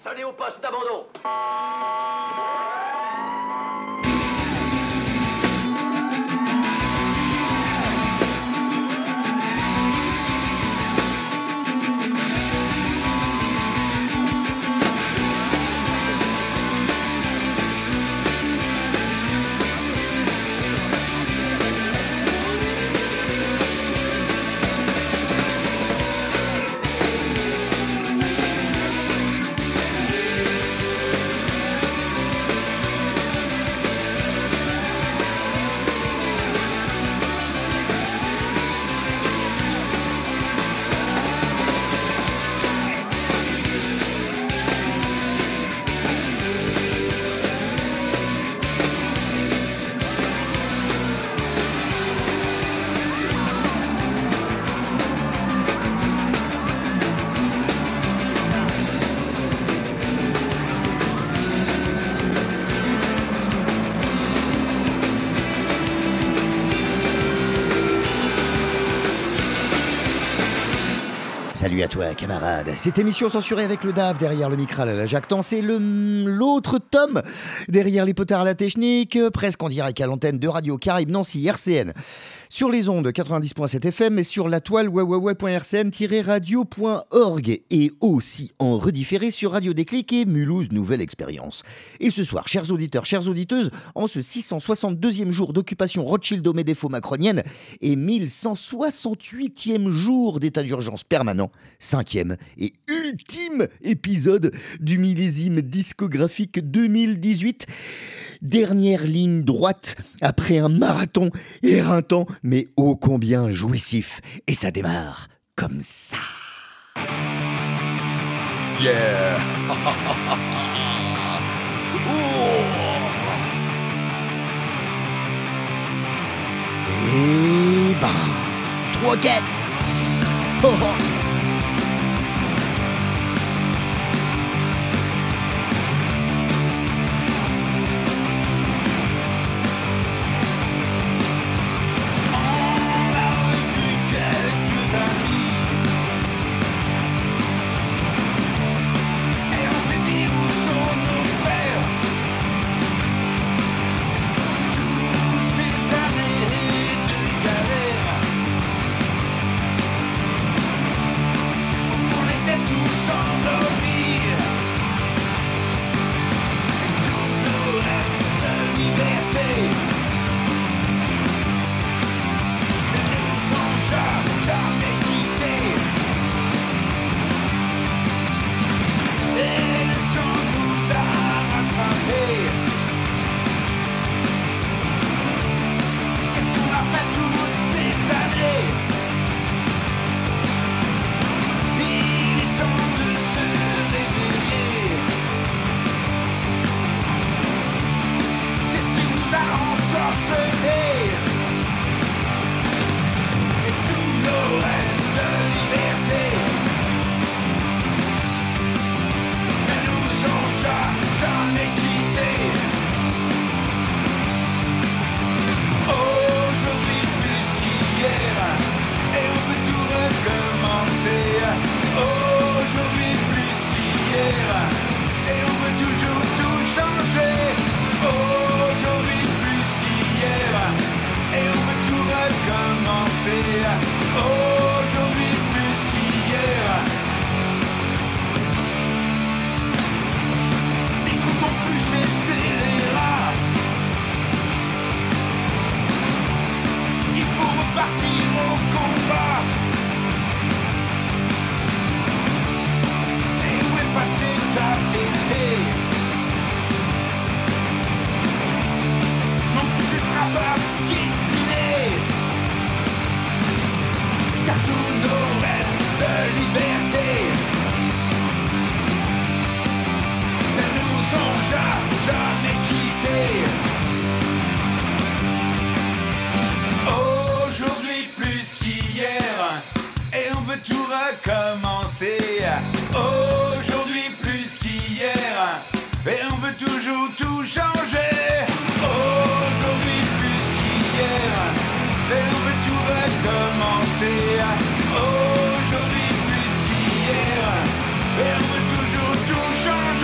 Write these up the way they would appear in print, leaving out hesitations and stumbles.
Salut au poste d'abandon. Salut à toi, camarade. Cette émission censurée avec le DAF derrière le micral à la jactance et l'autre tome derrière les potards à la technique, presque en direct à l'antenne de Radio Caraïbes Nancy RCN. Sur les ondes 90.7 FM et sur la toile www.rcn-radio.org et aussi en redifféré sur Radio Déclic et Mulhouse Nouvelle Expérience. Et ce soir, chers auditeurs, chères auditeuses, en ce 662e jour d'occupation Rothschild-Médéfo-macronienne et 1168e jour d'état d'urgence permanent, 5e et ultime épisode du millésime discographique 2018. Dernière ligne droite après un marathon éreintant mais ô combien jouissif. Et ça démarre comme ça. Yeah. Et ben, 3 quêtes. Oh, oh. Aujourd'hui plus qu'hier, et on veut toujours tout changer.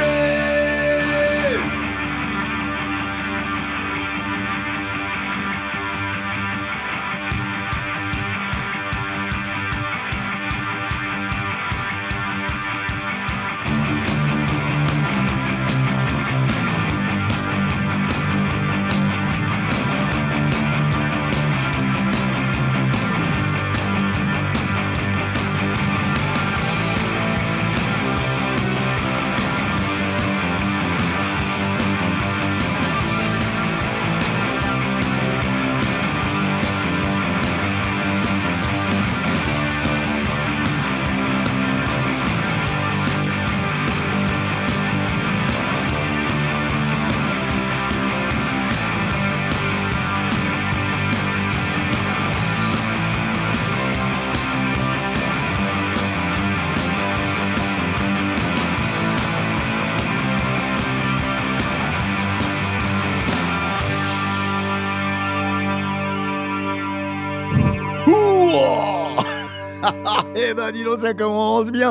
Eh ben dis donc, ça commence bien.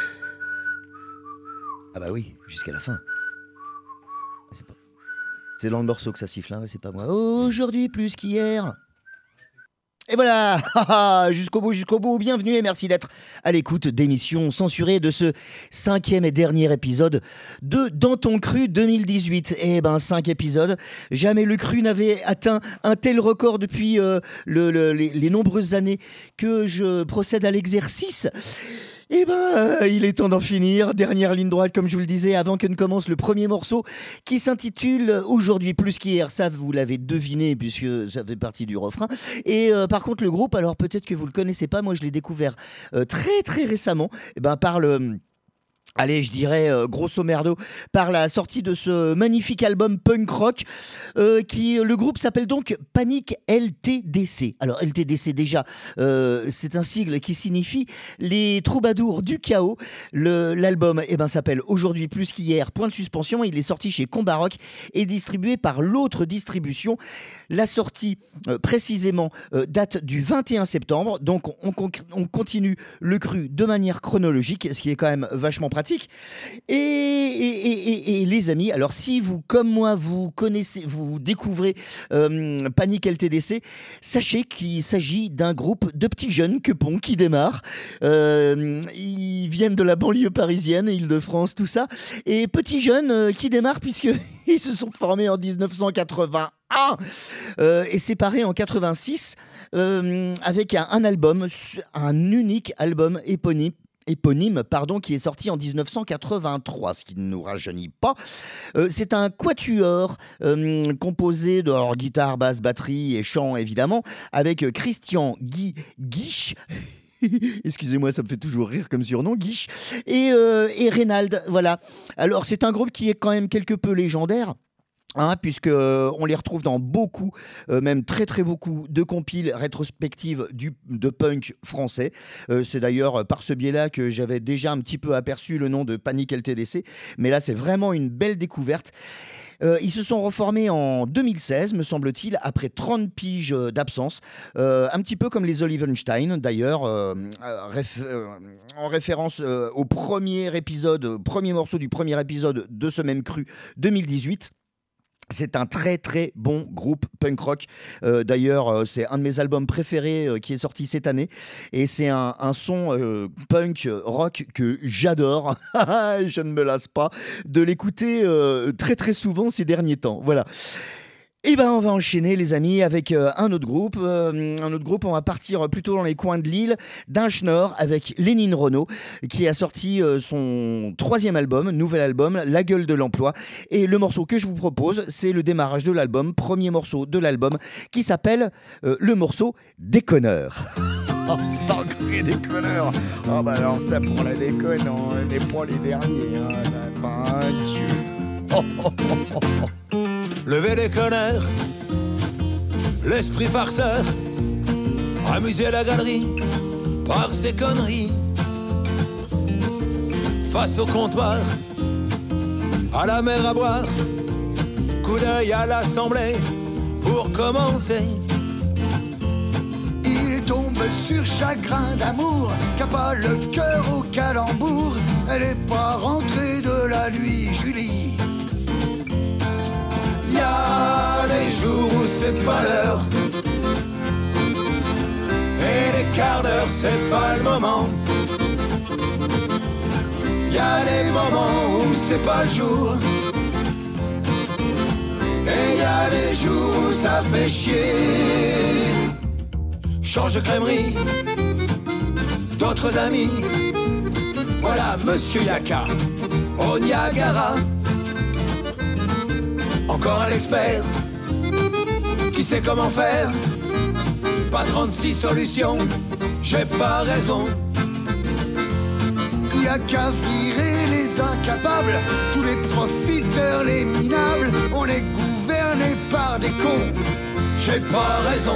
Ah bah oui, jusqu'à la fin. C'est dans le morceau que ça siffle, hein, c'est pas moi. Aujourd'hui plus qu'hier. Et voilà, jusqu'au bout, bienvenue et merci d'être à l'écoute d'émissions censurées de ce 5e et dernier épisode de Dans ton cru 2018. Eh ben 5 épisodes, jamais le cru n'avait atteint un tel record depuis les nombreuses années que je procède à l'exercice. Eh ben, il est temps d'en finir. Dernière ligne droite, comme je vous le disais, avant que ne commence le premier morceau qui s'intitule Aujourd'hui plus qu'hier. Ça, vous l'avez deviné puisque ça fait partie du refrain. Et par contre, le groupe, alors peut-être que vous le connaissez pas, moi je l'ai découvert très très récemment. Eh ben, par le... Allez, je dirais grosso merdo, par la sortie de ce magnifique album punk rock, le groupe s'appelle donc Panic LTDC. Alors LTDC déjà, c'est un sigle qui signifie les troubadours du chaos. L'album s'appelle Aujourd'hui plus qu'hier, point de suspension. Il est sorti chez Combat Rock et distribué par l'autre distribution. La sortie précisément date du 21 septembre, donc on continue le cru de manière chronologique, ce qui est quand même vachement pratique. Et les amis, alors si vous, comme moi, vous connaissez, vous découvrez Panic LTDC, sachez qu'il s'agit d'un groupe de petits jeunes quepons qui démarrent. Ils viennent de la banlieue parisienne, Île-de-France, tout ça. Et petits jeunes qui démarrent puisqu'ils se sont formés en 1981 et séparés en 86 avec un album, un unique album éponyme, qui est sorti en 1983, ce qui ne nous rajeunit pas. C'est un quatuor composé de guitare, basse, batterie et chant, évidemment, avec Christian Guiche. Excusez-moi, ça me fait toujours rire comme surnom, Guiche. Et Reynald, voilà. Alors, c'est un groupe qui est quand même quelque peu légendaire. Puisque on les retrouve dans beaucoup, même très très beaucoup de compiles rétrospectives de punk français. C'est d'ailleurs par ce biais-là que j'avais déjà un petit peu aperçu le nom de Panic LTDC, mais là c'est vraiment une belle découverte. Ils se sont reformés en 2016, me semble-t-il, après 30 piges d'absence, un petit peu comme les Olivenstein d'ailleurs, en référence au premier morceau du premier épisode de ce même cru 2018. C'est un très très bon groupe punk rock. D'ailleurs, c'est un de mes albums préférés qui est sorti cette année. Et c'est un son punk rock que j'adore. Je ne me lasse pas de l'écouter très très souvent ces derniers temps. Voilà. Et on va enchaîner les amis avec un autre groupe. On va partir plutôt dans les coins de Lille, d'un schnorr avec Lénine Renault qui a sorti son 3e album, nouvel album, La gueule de l'emploi. Et le morceau que je vous propose, c'est le démarrage de l'album, premier morceau de l'album qui s'appelle le morceau Déconneur. Oh, sacré déconneur. Oh alors ça pour la déconne, on n'est pas les derniers. Dieu. Levez les connards, l'esprit farceur, amuser la galerie par ses conneries. Face au comptoir, à la mer à boire, coup d'œil à l'assemblée pour commencer. Il tombe sur chagrin d'amour, qu'a pas le cœur au calembour. Elle est pas rentrée de la nuit, Julie. Y a des jours où c'est pas l'heure, et des quarts d'heure c'est pas le moment. Y a des moments où c'est pas le jour, et y a des jours où ça fait chier. Change de crèmerie, d'autres amis. Voilà Monsieur Yaka au Niagara. Encore un expert qui sait comment faire. Pas 36 solutions, j'ai pas raison. Y'a qu'à virer les incapables, tous les profiteurs, les minables. On est gouverné par des cons, j'ai pas raison.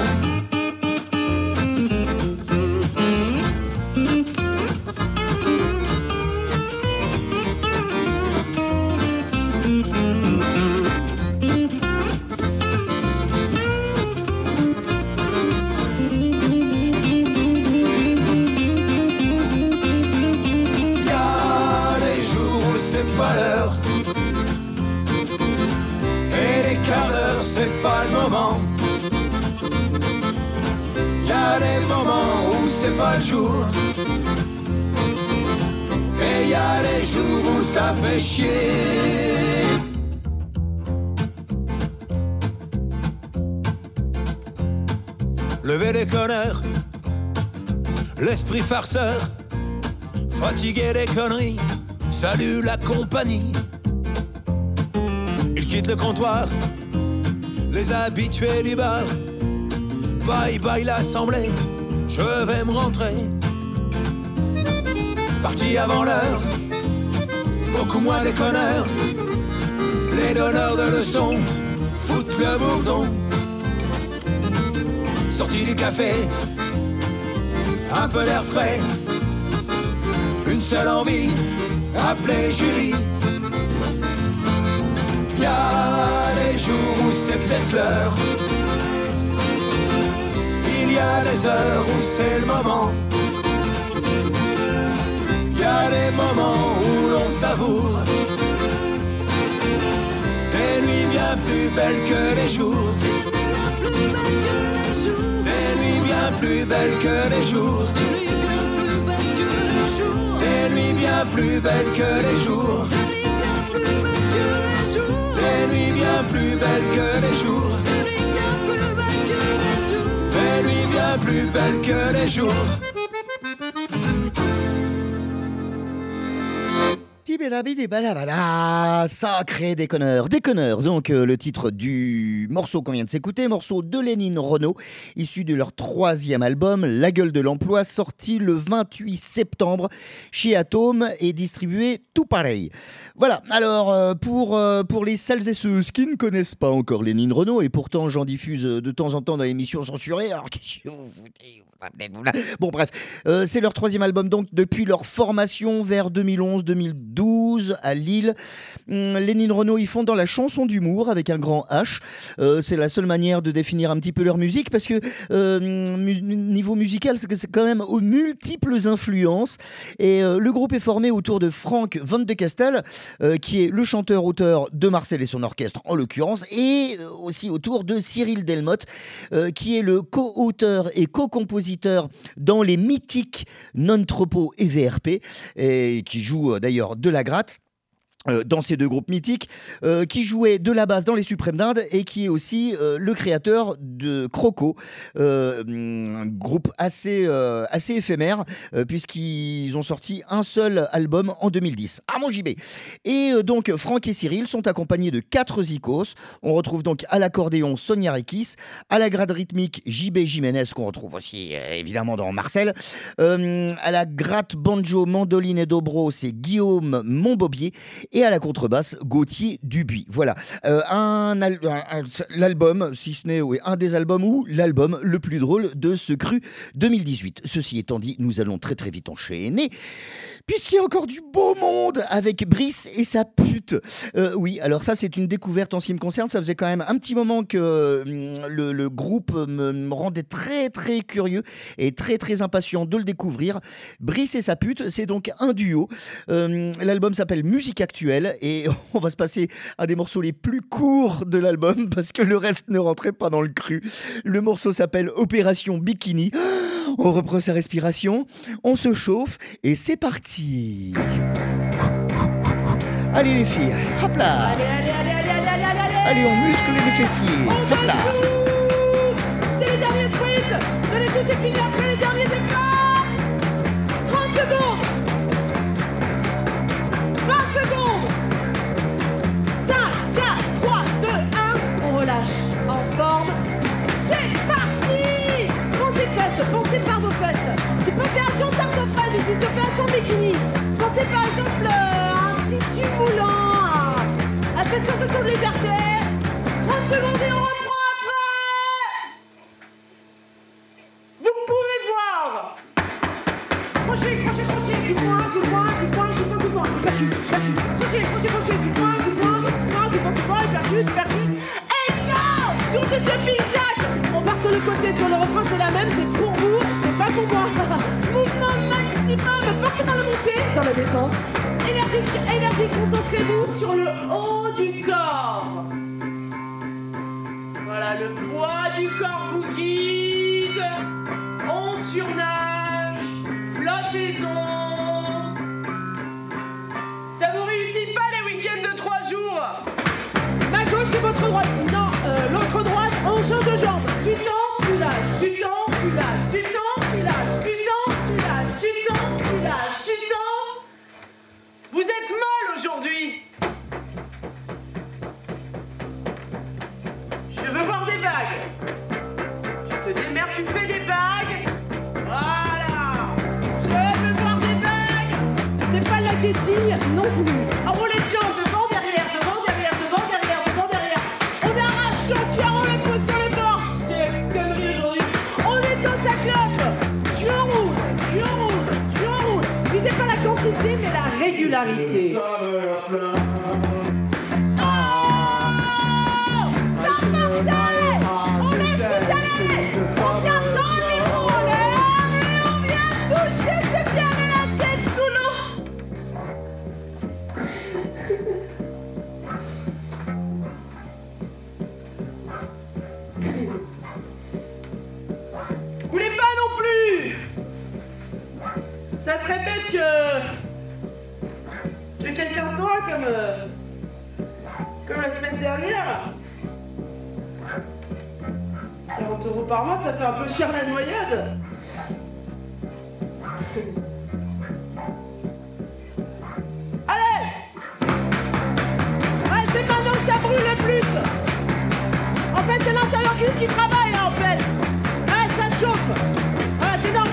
a des moments où c'est pas le jour. Et y a des jours où ça fait chier. Levez les connards, l'esprit farceur, fatigué des conneries, salut la compagnie. Ils quittent le comptoir, les habitués du bar. Bye bye l'assemblée, je vais me rentrer. Parti avant l'heure, beaucoup moins les connards. Les donneurs de leçons foutent le bourdon. Sorti du café, un peu d'air frais, une seule envie, appeler Julie. Y a des jours où c'est peut-être l'heure, il y a des heures où c'est le moment. Y a des moments où l'on savoure des nuits bien plus belles que les jours. Des nuits bien plus belles que les jours. Des nuits bien plus belles que les jours. Des nuits bien plus belles que les jours. Des nuits bien plus belles que les jours. Sacré déconneur. Déconneur, donc le titre du morceau qu'on vient de s'écouter, morceau de Lénine Renaud, issu de leur 3e album, La Gueule de l'Emploi, sorti le 28 septembre chez Atome et distribué tout pareil. Voilà, alors pour les celles et ceux qui ne connaissent pas encore Lénine Renaud, et pourtant j'en diffuse de temps en temps dans l'émission censurée, alors qu'est-ce que vous foutez ? Bon bref, c'est leur 3e album donc depuis leur formation vers 2011-2012 à Lille. Lénine Renaud, ils font dans la chanson d'humour avec un grand H. C'est la seule manière de définir un petit peu leur musique parce que niveau musical, c'est quand même aux multiples influences. Et le groupe est formé autour de Franck Van de Castel, qui est le chanteur-auteur de Marcel et son orchestre en l'occurrence, et aussi autour de Cyril Delmotte, qui est le co-auteur et co-compositeur dans les mythiques Non-Tropos et VRP, et qui joue d'ailleurs de la gratte dans ces deux groupes mythiques, qui jouait de la basse dans les Suprêmes d'Inde et qui est aussi le créateur de Croco, un groupe assez éphémère puisqu'ils ont sorti un seul album en 2010. Ah mon JB. Et donc Franck et Cyril sont accompagnés de 4 zikos. On retrouve donc à l'accordéon Sonia Rekis, à la gratte rythmique JB Jiménez qu'on retrouve aussi évidemment dans Marcel, à la gratte banjo, mandoline et dobro c'est Guillaume Montbobier, et à la contrebasse, Gauthier Dubuis. Voilà, l'album, si ce n'est un des albums ou l'album le plus drôle de ce cru 2018. Ceci étant dit, nous allons très très vite enchaîner, puisqu'il y a encore du beau monde avec Brice et sa pute. Oui, alors ça c'est une découverte en ce qui me concerne. Ça faisait quand même un petit moment que le groupe me rendait très très curieux et très très impatient de le découvrir. Brice et sa pute, c'est donc un duo. L'album s'appelle Musique Actuelle et on va se passer à des morceaux les plus courts de l'album parce que le reste ne rentrait pas dans le cru. Le morceau s'appelle Opération Bikini. On reprend sa respiration, on se chauffe et c'est parti. Allez les filles, hop là. Allez, on muscle les fessiers. Hop là. C'est les derniers sprints. Donnez tout, c'est fini après les derniers efforts. 30 secondes. 20 secondes. 5, 4, 3, 2, 1. On relâche. En forme. C'est parti. Pensez fesses, pensez par vos fesses. C'est pas opération tarte aux fraises ici, c'est opération bikini. Pensez par exemple à un tissu moulant, à cette sensation de légèreté. 30 secondes et on reprend après. Vous pouvez voir. Crochet, crochet, crochet. Coup de poing, coup de poing, coup de poing, coup de poing, coup de poing. Percute, percute. Crochet, crochet, crochet. Coup de poing, coup de poing, coup de poing, coup de poing, coup de poing. Percute, percute. Et yo, tour de jumping jack. On part sur le côté, sur le refrain c'est la même. C'est pour vous, c'est pas pour moi. Mouvement maximum, forcez dans la montée, dans la descente. Énergique, énergique, concentrez-vous sur le haut du corps. Voilà, le poids du corps vous guide. surnage, flottaison. Ça vous réussit pas les week-ends de 3 jours. Ma gauche c'est votre droite. Non, l'autre droite, on change de jambe. Tu tends, tu lâches, tu tends, tu lâches, tu tends, tu lâches, tu tends, tu lâches, tu tends, tu lâches, tu tends. Vous êtes molle aujourd'hui. Je veux voir des vagues. Je te démerde, tu fais des vagues. Voilà. Je veux voir des vagues. C'est pas là des signes non plus. Enroulez les jambes devant, derrière, devant, derrière, devant, derrière, devant, derrière. On arrache au cœur, on le pose sur le bord. J'ai une connerie aujourd'hui. On éteint sa clope. Tu enroules, tu enroules, tu enroules. Visez pas la quantité, mais la régularité. Ça serait bête que quelqu'un se noie comme la semaine dernière. 40 € par mois, ça fait un peu cher la noyade. Allez! Ouais, c'est maintenant que ça brûle le plus. En fait, c'est l'intérieur cuisse qui travaille, là, en fait. Ouais, ça chauffe. Voilà, c'est normal.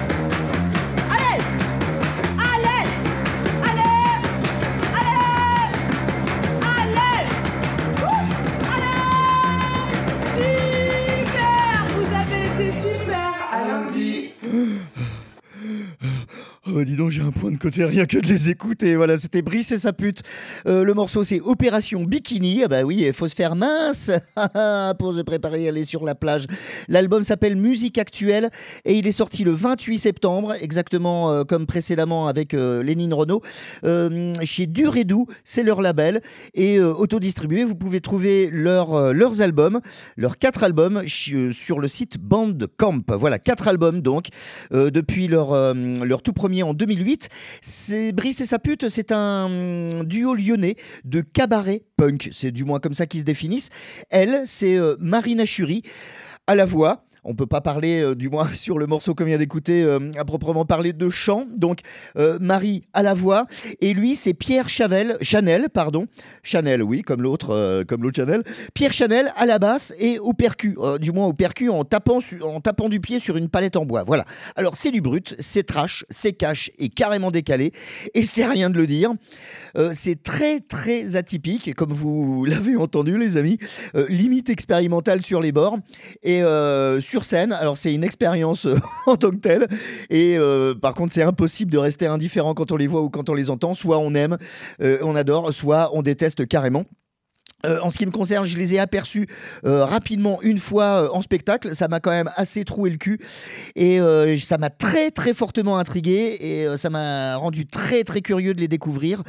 Oh, dis donc, j'ai un point de côté rien que de les écouter. Voilà, c'était Brice et sa pute. Le morceau, c'est Opération Bikini. Ah bah oui, il faut se faire mince pour se préparer à aller sur la plage. L'album s'appelle Musique Actuelle et il est sorti le 28 septembre, exactement comme précédemment avec Lénine Renaud. Chez Dur et Doux, c'est leur label. Et autodistribué, vous pouvez trouver leurs albums, leurs 4 albums sur le site Bandcamp. Voilà, 4 albums donc, depuis leur tout premier en 2008. C'est Brice et sa pute, c'est un duo lyonnais de cabaret punk, c'est du moins comme ça qu'ils se définissent. Elle, c'est Marina Chury à la voix. On ne peut pas parler, du moins sur le morceau qu'on vient d'écouter, à proprement parler de chant. Donc, Marie à la voix. Et lui, c'est Pierre Chanel, oui, comme l'autre Chanel. Pierre Chanel à la basse et au percu. Du moins au percu en tapant du pied sur une palette en bois. Voilà. Alors, c'est du brut, c'est trash, c'est cash et carrément décalé. Et c'est rien de le dire. C'est très, très atypique, comme vous l'avez entendu, les amis. Limite expérimentale sur les bords. Et sur scène, alors c'est une expérience en tant que telle, et par contre c'est impossible de rester indifférent quand on les voit ou quand on les entend. Soit on aime, on adore, soit on déteste carrément. En ce qui me concerne, je les ai aperçus rapidement une fois en spectacle. Ça m'a quand même assez troué le cul et ça m'a très très fortement intrigué et ça m'a rendu très très curieux de les découvrir.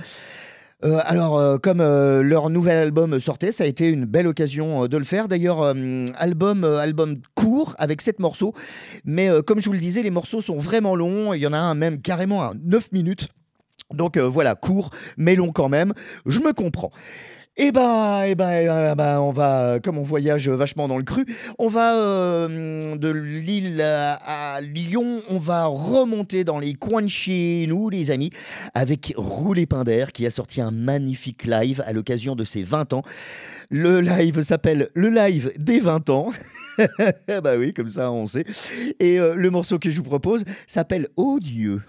Comme leur nouvel album sortait, ça a été une belle occasion de le faire. D'ailleurs, album court avec 7 morceaux. Mais comme je vous le disais, les morceaux sont vraiment longs. Il y en a un même carrément à 9 minutes. Donc voilà, court, mais long quand même. Je me comprends. Et on va, comme on voyage vachement dans le cru, on va de Lille à Lyon, on va remonter dans les coins de chez nous, les amis, avec Roulé Pinder qui a sorti un magnifique live à l'occasion de ses 20 ans. Le live s'appelle Le Live des 20 ans. Bah oui, comme ça on sait. Et le morceau que je vous propose s'appelle Oh Dieu.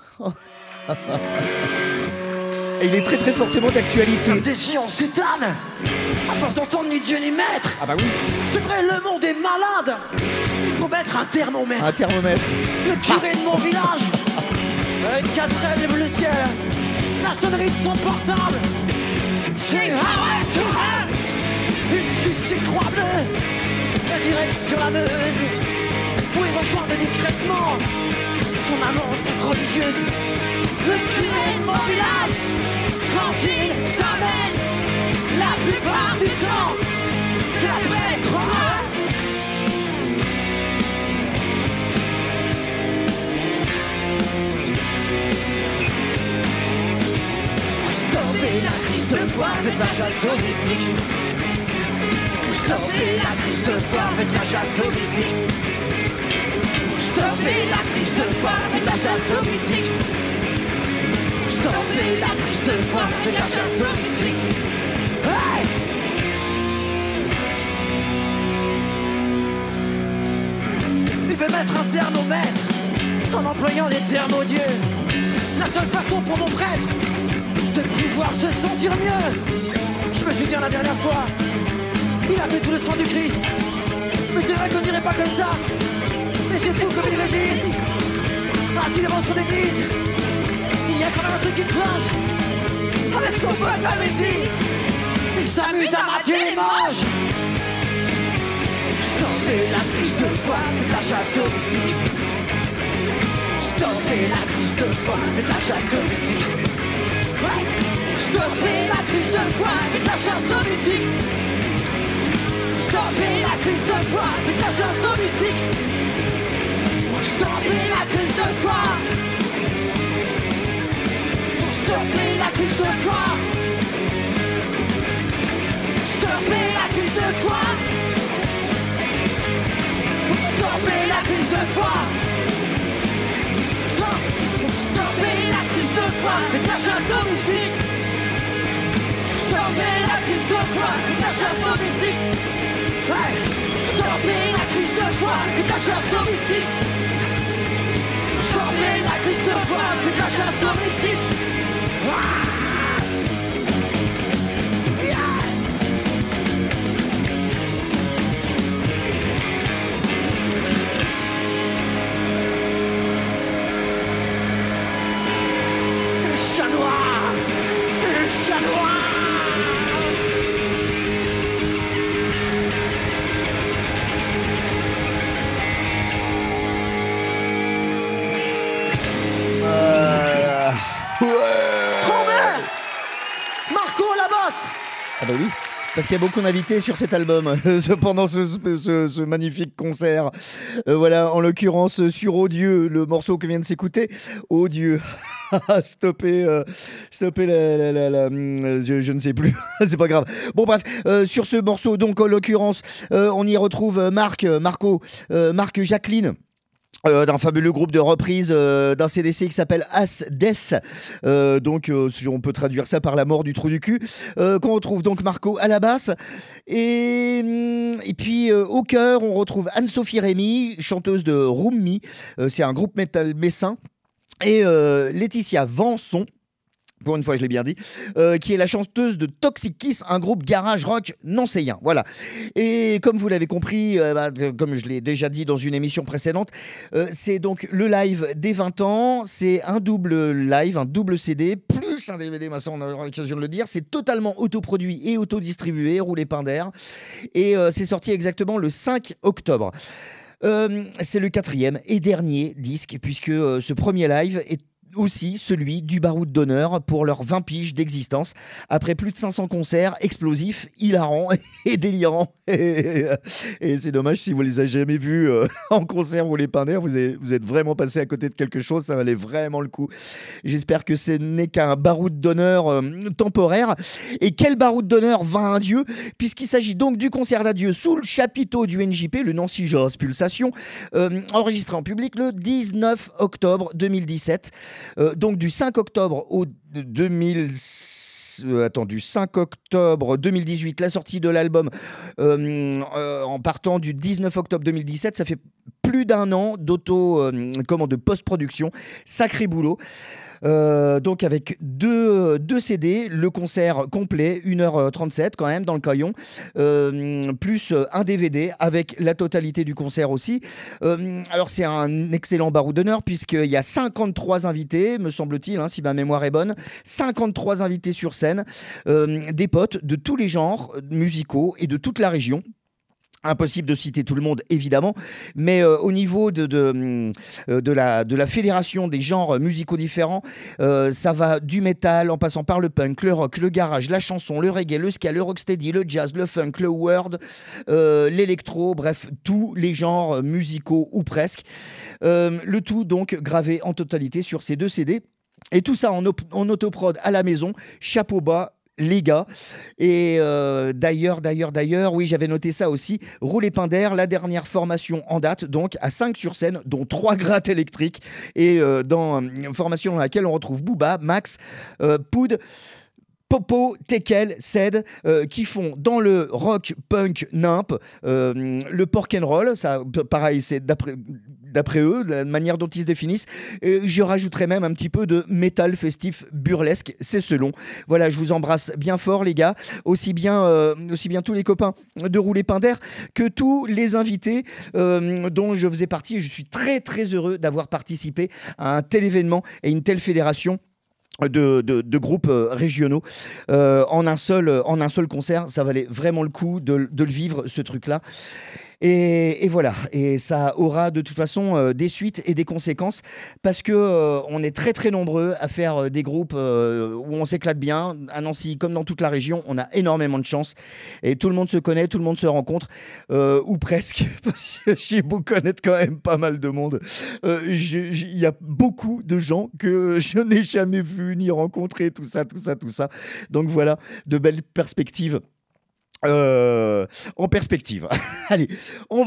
Et il est très très fortement d'actualité. Des chiens s'étonnent à force d'entendre ni Dieu ni maître. Ah bah oui. C'est vrai, le monde est malade. Il faut mettre un thermomètre. Un thermomètre. Le curé de mon village, avec 4 ailes et le ciel, la sonnerie de son portable. C'est Highway to Hell. Il suce ses croix bleues, la direction la Meuse, pour y rejoindre discrètement son amante religieuse. Le curé de mon village, quand il s'amène, la plupart du temps, c'est après croire. foi, faites la chasse aux mystiques. Pour stopper la crise de foi, faites la chasse aux mystiques. Pour stopper la crise de foi, faites la chasse aux mystiques. Pour stopper la crise de foi, faites la chasse aux mystiques. Hey! Il veut mettre un thermomètre en employant des termes odieux. La seule façon pour mon prêtre de pouvoir se sentir mieux. Je me souviens la dernière fois, il a bu tout le sang du Christ. Mais c'est vrai qu'on dirait pas comme ça. Mais c'est fou comme il résiste. Assis devant son église, il y a quand même un truc qui cloche. Avec son pote à métis, il s'amuse à mater les manches. Stopper la crise de foi, faites la chasse aux mystiques. Stopper la crise de foi, faites la chasse aux mystiques. Ouais. Stopper la crise de foi, faites la chasse aux mystiques. Stopper la crise de foi, faites la chasse aux mystiques. Stopper la crise de foi. Stopper la crise de foi. Stopper la crise de foi. Stopper la crise de foi. Stopper la crise de foi. Faites la chasse aux mystiques. Stopper la crise de foi. Faites la chasse aux mystiques. Ouais. Stopper la crise de foi. Faites la chasse aux mystiques. Stopper la crise de foi. Faites la chasse aux mystiques. Chat noir, le chat noir. Voilà. Trop bien. Marco la bosse. Ah bah oui, parce qu'il y a beaucoup d'invités sur cet album pendant ce magnifique concert. Voilà, en l'occurrence sur Odieux, le morceau que vient de s'écouter. Odieux. Stopper je ne sais plus. C'est pas grave. Bon bref, sur ce morceau, donc en l'occurrence, on y retrouve Marc Jacqueline. D'un fabuleux groupe de reprises d'un CDC qui s'appelle As Death, donc si on peut traduire ça par la mort du trou du cul, qu'on retrouve donc Marco à la basse et puis au chœur on retrouve Anne-Sophie Rémy, chanteuse de Room Me, c'est un groupe métal messin, et Laetitia Vanson, pour une fois je l'ai bien dit, qui est la chanteuse de Toxic Kiss, un groupe garage rock nancéen. Voilà. Et comme vous l'avez compris, comme je l'ai déjà dit dans une émission précédente, c'est donc le live des 20 ans, c'est un double live, un double CD, plus un DVD, ça on aura l'occasion de le dire, c'est totalement autoproduit et autodistribué, roulé pain d'air, et c'est sorti exactement le 5 octobre. C'est le 4e et dernier disque, puisque ce premier live est aussi celui du Baroud d'honneur pour leurs 20 piges d'existence, après plus de 500 concerts explosifs, hilarants et délirants. Et c'est dommage, si vous les avez jamais vus en concert ou les pains d'air, vous êtes vraiment passé à côté de quelque chose, ça valait vraiment le coup. J'espère que ce n'est qu'un Baroud d'honneur temporaire. Et quel Baroud d'honneur vint un dieu, puisqu'il s'agit donc du concert d'adieu sous le chapiteau du NJP, le Nancy Jazz Pulsation, enregistré en public le 19 octobre 2017. Donc du 5 octobre au du 5 octobre 2018, la sortie de l'album, en partant du 19 octobre 2017, ça fait plus d'un an de post-production, sacré boulot. Donc avec deux CD, le concert complet, 1h37 quand même dans le caillon, plus un DVD avec la totalité du concert aussi. Alors c'est un excellent Baroud d'honneur puisqu'il y a 53 invités, me semble-t-il, hein, si ma mémoire est bonne, 53 invités sur scène, des potes de tous les genres musicaux et de toute la région. Impossible de citer tout le monde, évidemment, mais au niveau de la fédération des genres musicaux différents, ça va du métal en passant par le punk, le rock, le garage, la chanson, le reggae, le ska, le rocksteady, le jazz, le funk, le world, l'électro, bref, tous les genres musicaux ou presque. Le tout donc gravé en totalité sur ces 2 CD. Et tout ça en autoprod à la maison, chapeau bas. les gars. Et d'ailleurs, oui, j'avais noté ça aussi. Roulé Pinder, la dernière formation en date, donc à 5 sur scène, dont 3 grattes électriques. Et dans une formation dans laquelle on retrouve Booba, Max, Poud, Popo, Tekel, Ced, qui font dans le rock, punk, nimp, le pork and roll, ça, pareil, c'est d'après eux, la manière dont ils se définissent. Et je rajouterais même un petit peu de métal festif burlesque, c'est selon. Voilà, je vous embrasse bien fort, les gars, aussi bien tous les copains de Roulé Pinder que tous les invités dont je faisais partie. Et je suis très très heureux d'avoir participé à un tel événement et une telle fédération de groupes régionaux en un seul concert. Ça valait vraiment le coup de le vivre, ce truc-là. Et voilà, et ça aura de toute façon des suites et des conséquences parce que on est très très nombreux à faire des groupes où on s'éclate bien. À Nancy, comme dans toute la région, on a énormément de chance et tout le monde se connaît, tout le monde se rencontre, ou presque, parce que j'ai beau connaître quand même pas mal de monde. Il y a beaucoup de gens que je n'ai jamais vus ni rencontrés, tout ça. Donc voilà, de belles perspectives. En perspective. Allez, on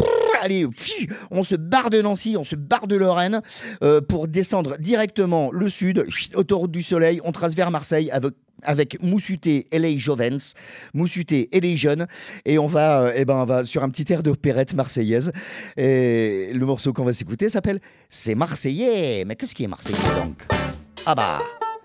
se barre de Nancy, on se barre de Lorraine pour descendre directement le sud, autoroute du soleil, on trace vers Marseille avec Moussuté et les Jovens, Moussuté et les jeunes, et on va sur un petit air d'opérette marseillaise. Et le morceau qu'on va s'écouter s'appelle C'est Marseillais. Mais qu'est-ce qui est Marseillais donc? Ah bah,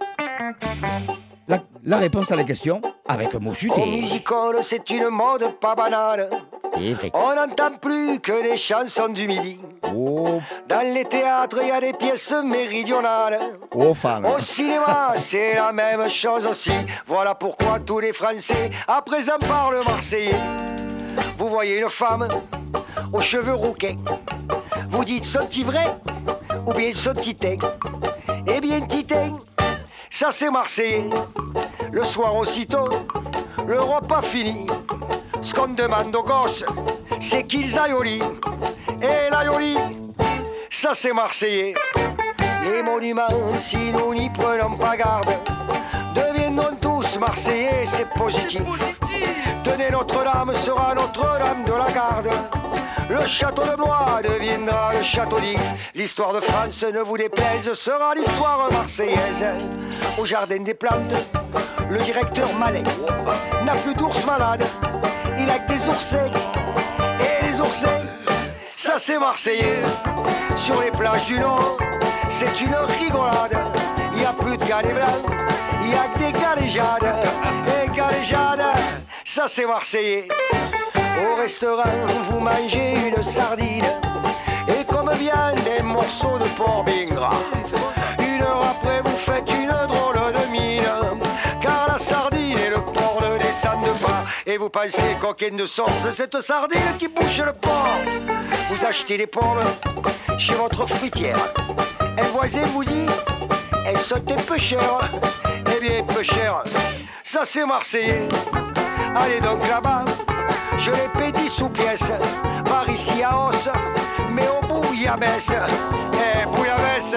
la réponse à la question avec Moussuté. Au musical, c'est une mode pas banale. C'est vrai. On n'entend plus que des chansons du midi. Oh, Dans les théâtres, il y a des pièces méridionales. oh fan. Au cinéma, c'est la même chose aussi. Voilà pourquoi tous les Français à présent parlent marseillais. Vous voyez une femme aux cheveux rouquets. Vous dites sont-ils vrais ou bien sont-ils teints? Eh bien, titain, ça c'est marseillais. Le soir aussitôt, le repas fini. Ce qu'on demande aux gosses, c'est qu'ils aillent au lit. Et l'aille au lit, ça c'est marseillais. Les monuments, si nous n'y prenons pas garde, deviendront tous marseillais, c'est positif. Tenez, Notre-Dame sera Notre-Dame de la Garde. Le château de Blois deviendra le château d'If. L'histoire de France, ne vous déplaise, sera l'histoire marseillaise. Au jardin des plantes, le directeur Malais n'a plus d'ours malades. Il a que des oursins. Et les oursins, ça c'est marseillais. Sur les plages du Nord, c'est une rigolade. Il n'y a plus de galets blancs, il n'y a que des galéjades. Et galéjades, ça c'est marseillais. Au restaurant, vous mangez une sardine et comme viande, des morceaux de porc bien gras. Une heure après, vous faites une drôle de mine, car la sardine et le porc ne descendent pas. Et vous pensez coquine de sauce, cette sardine qui bouche le porc. Vous achetez des pommes chez votre fruitière. Un voisin vous dit, elles sont un peu chères. Eh bien, peu chères, ça c'est marseillais. Allez donc là-bas, je les paie 10 sous pièce, par ici à os, mais au bouillabaisse. Eh, bouillabaisse.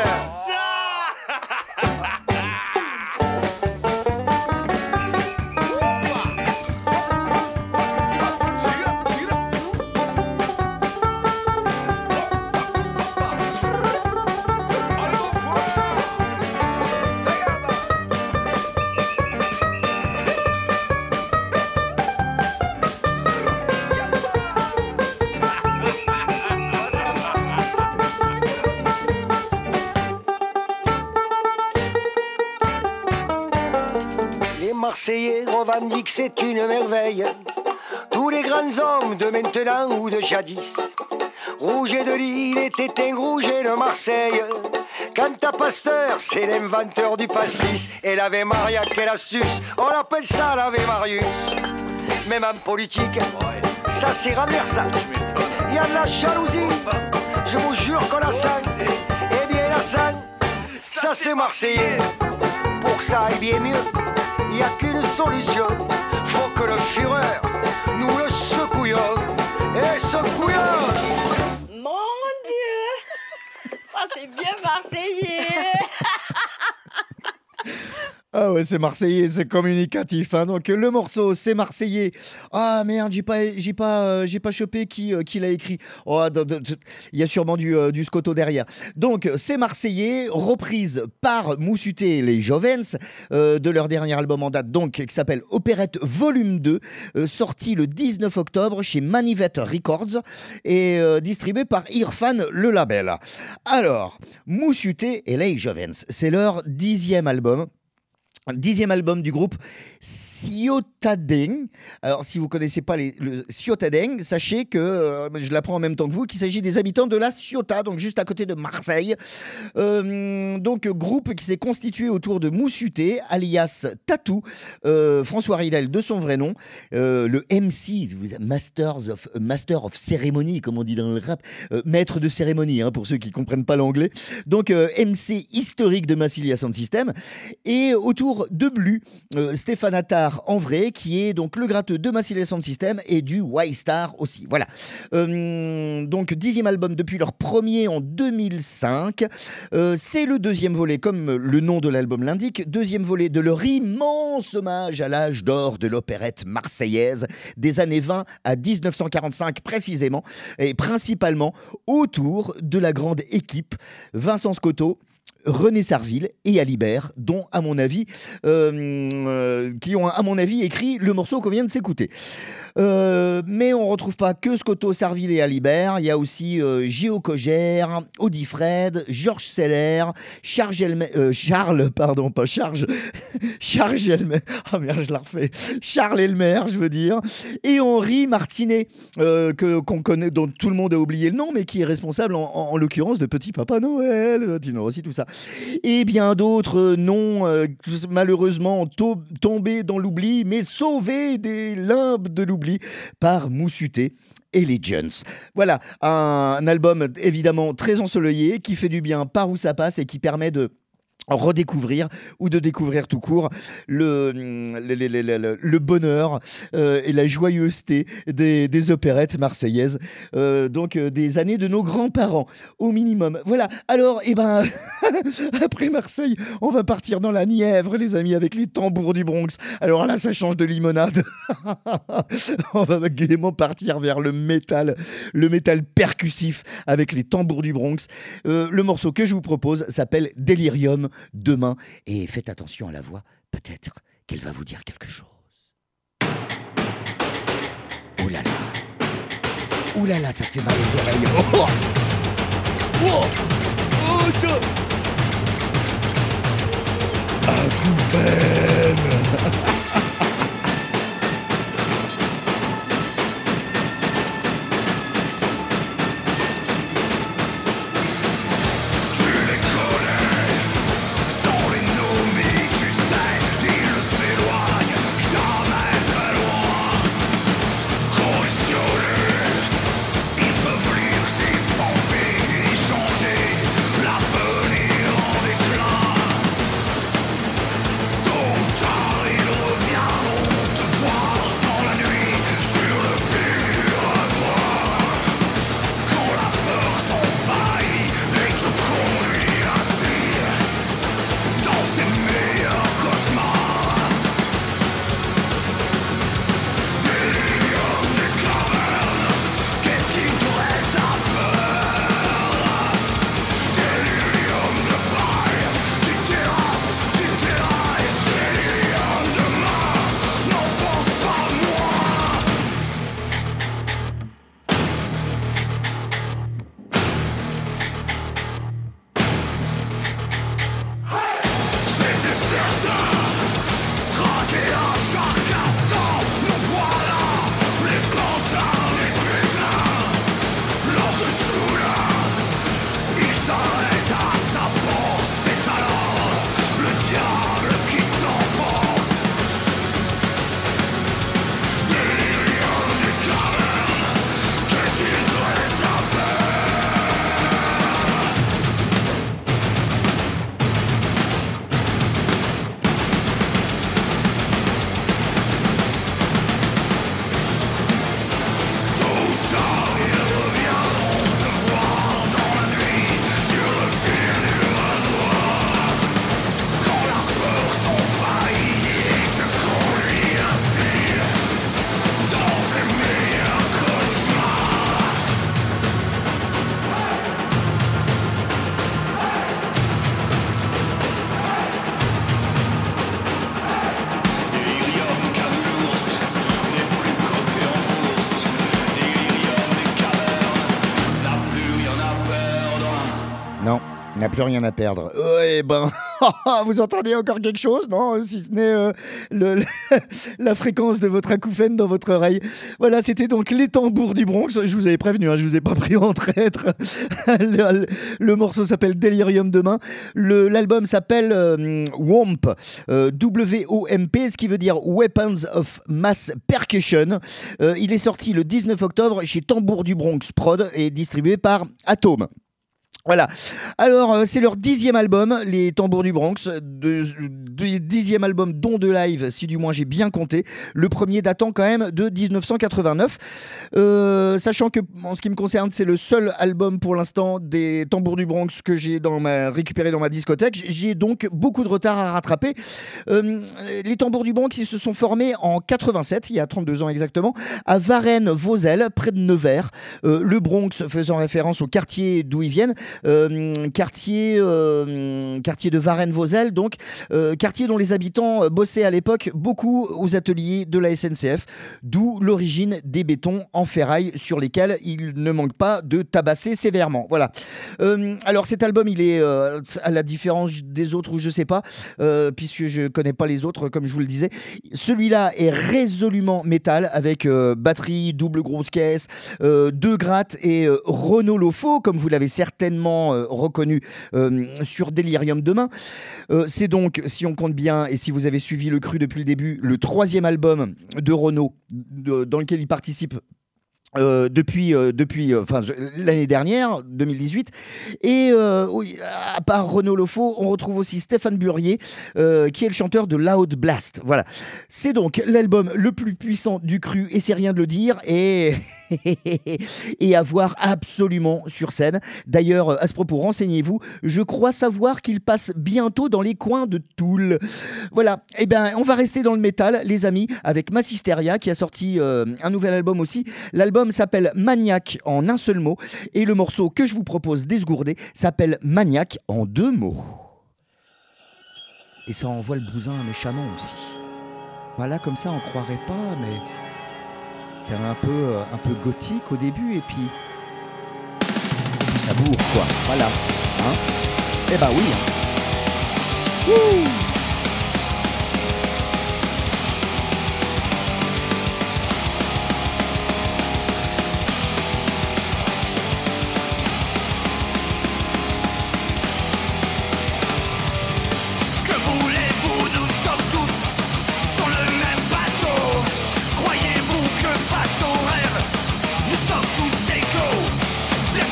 Marseillais revendiquent c'est une merveille. Tous les grands hommes de maintenant ou de jadis. Rouget de Lille était un Rouget de Marseille. Quant à Pasteur, c'est l'inventeur du pastis. Et l'Ave Maria, quelle astuce, on appelle ça l'Ave Marius. Même en politique, ça c'est renversant. Il y a de la jalousie, je vous jure qu'on la sent. Eh bien la sent, ça c'est marseillais. Pour que ça aille bien mieux, il n'y a qu'une solution. Faut que le Führer nous le secouillons. Et secouillons. Mon Dieu, ça c'est bien marseillais. Ah ouais, c'est marseillais, c'est communicatif. Hein. Donc le morceau, c'est marseillais. Ah merde, j'ai pas chopé qui l'a écrit. Oh, il y a sûrement du scoto derrière. Donc c'est marseillais, reprise par Moussuté et les Jovens de leur dernier album en date, donc qui s'appelle Opérette Volume 2, sorti le 19 octobre chez Manivet Records et distribué par Irfan, le label. Alors, Moussuté et les Jovens, c'est leur 10e album. 10e album du groupe Ciotadeng. Alors, si vous ne connaissez pas le Ciotadeng, sachez que, je l'apprends en même temps que vous, qu'il s'agit des habitants de la Ciotat, donc juste à côté de Marseille. Donc, groupe qui s'est constitué autour de Moussuté, alias Tatou, François Ridel de son vrai nom, le MC, Master of Ceremony, comme on dit dans le rap, maître de cérémonie, hein, pour ceux qui ne comprennent pas l'anglais. Donc, MC historique de Massilia Sound System. Et autour de Blu, Stéphane Attard en vrai, qui est donc le gratteux de Massilia Sound System et du Y-Star aussi. Voilà. Donc 10e album depuis leur premier en 2005. C'est le deuxième volet, comme le nom de l'album l'indique, deuxième volet de leur immense hommage à l'âge d'or de l'opérette marseillaise des années 20 à 1945 précisément, et principalement autour de la grande équipe Vincent Scotto, René Sarville et Alibert, dont, à mon avis, qui ont, à mon avis, écrit le morceau qu'on vient de s'écouter. Mais on ne retrouve pas que Scotto, Sarville et Alibert. Il y a aussi Géo Cogère, Audi Fred, Georges Seller, Charles Elmer, Charles Elmer, je veux dire, et Henri Martinet, qu'on connaît, dont tout le monde a oublié le nom, mais qui est responsable, en l'occurrence, de Petit Papa Noël, Tino Rossi, tout ça. Et bien d'autres noms malheureusement tombés dans l'oubli, mais sauvés des limbes de l'oubli par Moussuté et les Jones. Voilà, un album évidemment très ensoleillé, qui fait du bien par où ça passe et qui permet de redécouvrir ou de découvrir tout court le bonheur et la joyeuseté des opérettes marseillaises, donc des années de nos grands-parents au minimum. Voilà, alors après Marseille, on va partir dans la Nièvre, les amis, avec les tambours du Bronx. Alors là, ça change de limonade. On va gaiement partir vers le métal percussif avec les tambours du Bronx. Le morceau que je vous propose s'appelle Delirium. Demain, et faites attention à la voix, peut-être qu'elle va vous dire quelque chose. Ouh là là, ça fait mal aux oreilles. Oh, oh, oh, Acouphène. L'avenir en déclin. Tôt Non, il n'a plus rien à perdre. Eh ben, vous entendez encore quelque chose, non? Si ce n'est la fréquence de votre acouphène dans votre oreille. Voilà, c'était donc les tambours du Bronx. Je vous avais prévenu, je vous ai pas pris en traître. Le morceau s'appelle Delirium Demain. L'album s'appelle WOMP, W-O-M-P, ce qui veut dire Weapons of Mass Percussion. Il est sorti le 19 octobre chez Tambour du Bronx Prod et distribué par Atome. Voilà, alors c'est leur 10e album, les Tambours du Bronx, 10e album dont de live, si du moins j'ai bien compté, le premier datant quand même de 1989, sachant que en ce qui me concerne c'est le seul album pour l'instant des Tambours du Bronx que j'ai récupéré dans ma discothèque, j'ai donc beaucoup de retard à rattraper. Les Tambours du Bronx ils se sont formés en 87, il y a 32 ans exactement, à Varennes-Vauzelles, près de Nevers, le Bronx faisant référence au quartier d'où ils viennent, quartier de Varennes-Vauzelles, donc quartier dont les habitants bossaient à l'époque beaucoup aux ateliers de la SNCF, d'où l'origine des bétons en ferraille sur lesquels il ne manque pas de tabasser sévèrement. Voilà. Alors cet album, il est à la différence des autres ou je sais pas, puisque je connais pas les autres comme je vous le disais. Celui-là est résolument métal avec batterie, double grosse caisse, 2 grattes et Renault Lofo, comme vous l'avez certainement reconnu sur Delirium Demain. C'est donc, si on compte bien et si vous avez suivi le cru depuis le début, le 3e album de Renaud dans lequel il participe depuis l'année dernière, 2018. Et à part Renaud Lofo, on retrouve aussi Stéphane Burrier, qui est le chanteur de Loud Blast. Voilà. C'est donc l'album le plus puissant du cru, et c'est rien de le dire, et à voir absolument sur scène. D'ailleurs, à ce propos, renseignez-vous, je crois savoir qu'il passe bientôt dans les coins de Toul. Voilà. Eh bien, on va rester dans le métal, les amis, avec Massisteria, qui a sorti un nouvel album aussi. L'album s'appelle Maniac en un seul mot, et le morceau que je vous propose d'esgourder s'appelle Maniac en 2 mots. Et ça envoie le bousin méchamment aussi. Voilà, comme ça on croirait pas, mais c'est un peu gothique au début, et puis ça bourre quoi. Voilà. Hein, eh ben oui. Wouh.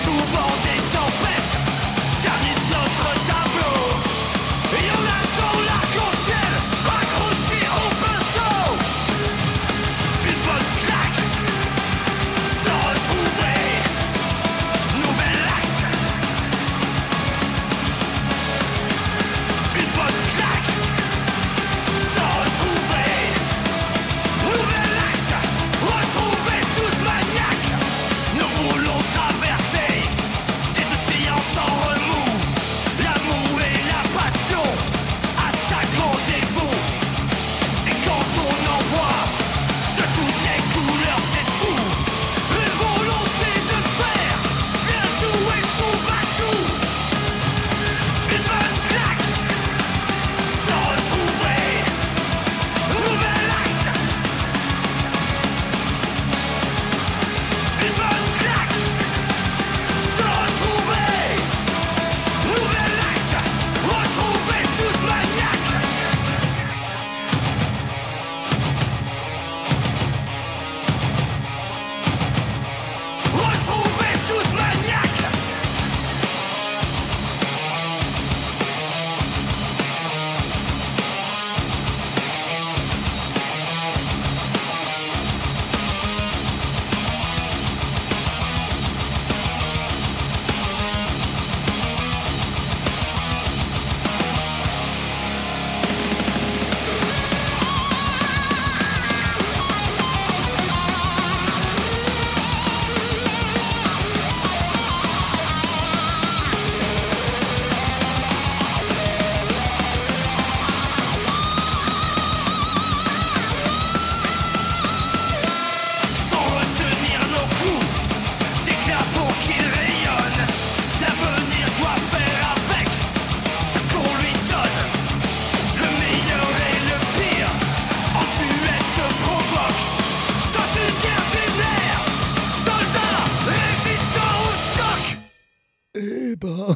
Souvent des tempêtes, ternissent notre tableau. Et on attend la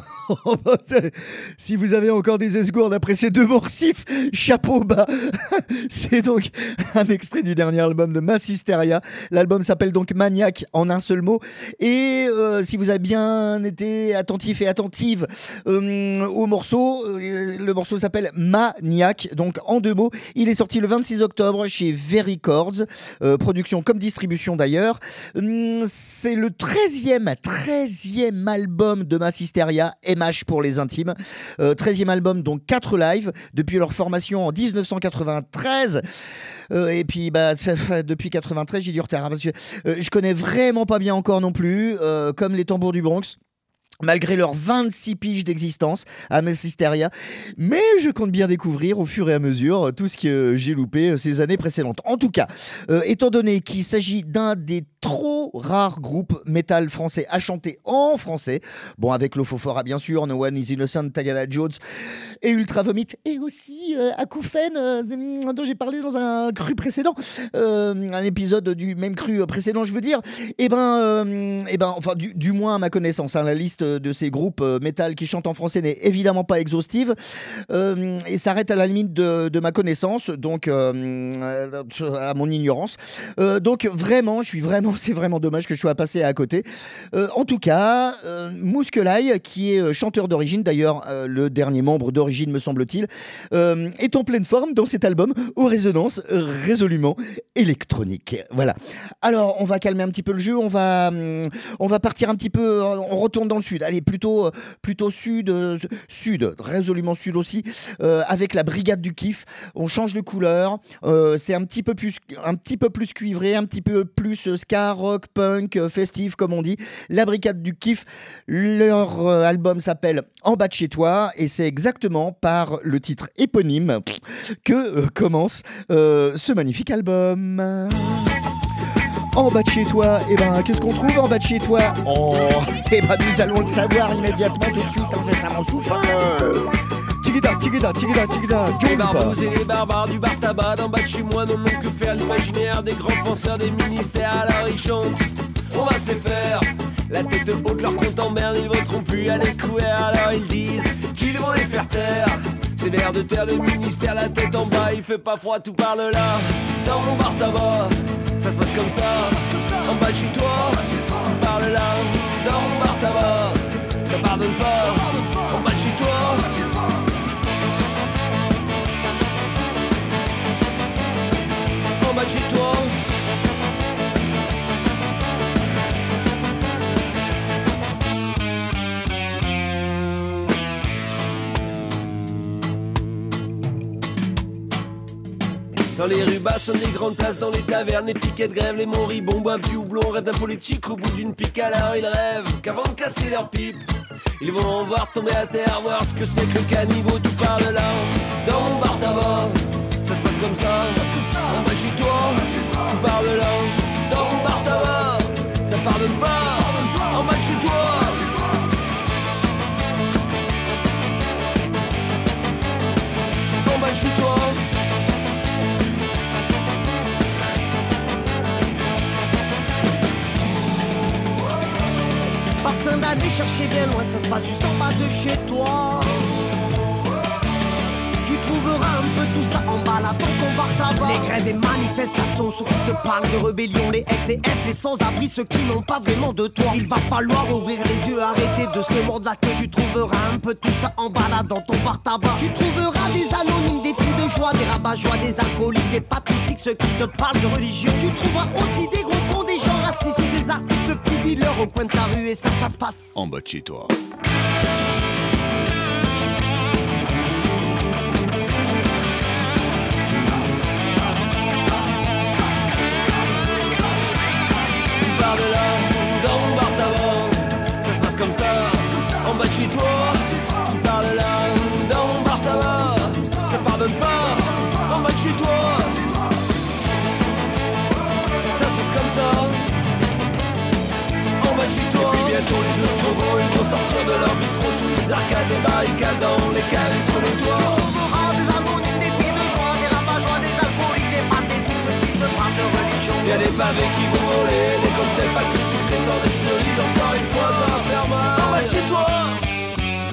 Si vous avez encore des esgourdes après ces deux morsifs, chapeau bas. C'est donc un extrait du dernier album de Mass Hysteria. L'album s'appelle donc Maniac en un seul mot. Et si vous avez bien été attentif et attentive au morceau, le morceau s'appelle Maniac, donc en deux mots. Il est sorti le 26 octobre chez V-Records, production comme distribution d'ailleurs. C'est le 13e album de Mass Hysteria, MH pour les intimes. 13e album, donc 4 lives depuis leur formation en 1993. Et puis depuis 93, j'ai du retard parce que je connais vraiment pas bien encore non plus, comme les Tambours du Bronx. Malgré leurs 26 piges d'existence à Mass Hysteria. Mais je compte bien découvrir au fur et à mesure tout ce que j'ai loupé ces années précédentes. En tout cas, étant donné qu'il s'agit d'un des trop rares groupes métal français à chanter en français, bon, avec Lofofora bien sûr, No One Is Innocent, Tagada Jones et Ultra Vomit, et aussi Akoufen, dont j'ai parlé dans un cru précédent, un épisode du même cru précédent, je veux dire, enfin, du moins à ma connaissance, la liste de ces groupes métal qui chantent en français n'est évidemment pas exhaustive et s'arrête à la limite de ma connaissance, donc à mon ignorance. Donc vraiment, c'est vraiment dommage que je sois passé à côté. En tout cas, Mousquelaï, qui est chanteur d'origine, d'ailleurs le dernier membre d'origine me semble-t-il, est en pleine forme dans cet album aux résonances résolument électroniques. Voilà. Alors on va calmer un petit peu le jeu, on va partir un petit peu, on retourne dans le sud. Allez, plutôt sud, résolument sud aussi, avec la Brigade du Kiff. On change de couleur, c'est un petit peu plus cuivré, un petit peu plus ska, rock, punk, festif comme on dit. La Brigade du Kiff, leur album s'appelle En bas de chez toi et c'est exactement par le titre éponyme que commence ce magnifique album. En bas de chez toi, qu'est-ce qu'on trouve en bas de chez toi? Nous allons le savoir immédiatement tout de suite, incessamment sous peu. Tigida, les barbouzes et les barbares du bar tabac d'en bas de chez moi n'ont que faire l'imaginaire des grands penseurs des ministères. Alors ils chantent, on va se faire la tête haute, leur compte en berne, ils voteront plus à découvert. Alors ils disent qu'ils vont les faire taire. C'est l'air de terre, le ministère, la tête en bas, il fait pas froid, tout parle là. Dans mon bar tabac, ça se passe comme ça. En bas de chez toi, tout parle là. Dans mon bar tabac, ça pardonne pas. En bas de chez toi, en bas de chez toi. Dans les rues basses, on des grandes places, dans les tavernes, les piquets de grève, les moribonds boivent du houblon, rêvent d'un politique au bout d'une pique. Alors ils rêvent qu'avant de casser leur pipe, ils vont en voir tomber à terre, voir ce que c'est que le caniveau, tout parle là. Dans mon bar tabac, ça se passe comme ça. En bas chez toi, tout parle là. Dans mon bar tabac, ça pardonne pas. En bas de chez toi. En bas de chez toi. Pas besoin d'aller chercher bien loin, ça se passe juste en bas de chez toi. Tu trouveras un peu tout ça en balade dans ton bar tabac. Les grèves et manifestations, ceux qui te parlent de rébellion. Les SDF, les sans-abri, ceux qui n'ont pas vraiment de toit. Il va falloir ouvrir les yeux, arrêter de se mordre la queue. Tu trouveras un peu tout ça en balade dans ton bar tabac. Tu trouveras des anonymes, des filles de joie, des rabat-joie, des alcooliques, des pathétiques, ceux qui te parlent de religion. Tu trouveras aussi des gros cons, des gens racistes, des artistes, le petit dealer au coin de ta rue. Et ça se passe en bas de chez toi. Parle là, dans mon bar tabac, ça se passe comme ça. En bas de chez toi, tu parles là, dans mon bar tabac, ça pardonne pas. En bas de chez toi, ça se passe comme ça. En bas de chez toi. Et puis bientôt les ostrogoths, ils vont sortir de leur bistrot sous les arcades, des barricades dans les caves et sur les toits. Des anonymes, des filles de joie, des rabat-joie, des alcooliques, des pathétiques, ceux qui te parlent de religion. Y'a des pavés qui vont voler, des cocktails pas que sucrés dans des cerises. Encore une fois, ça va faire mal. En bas de chez toi.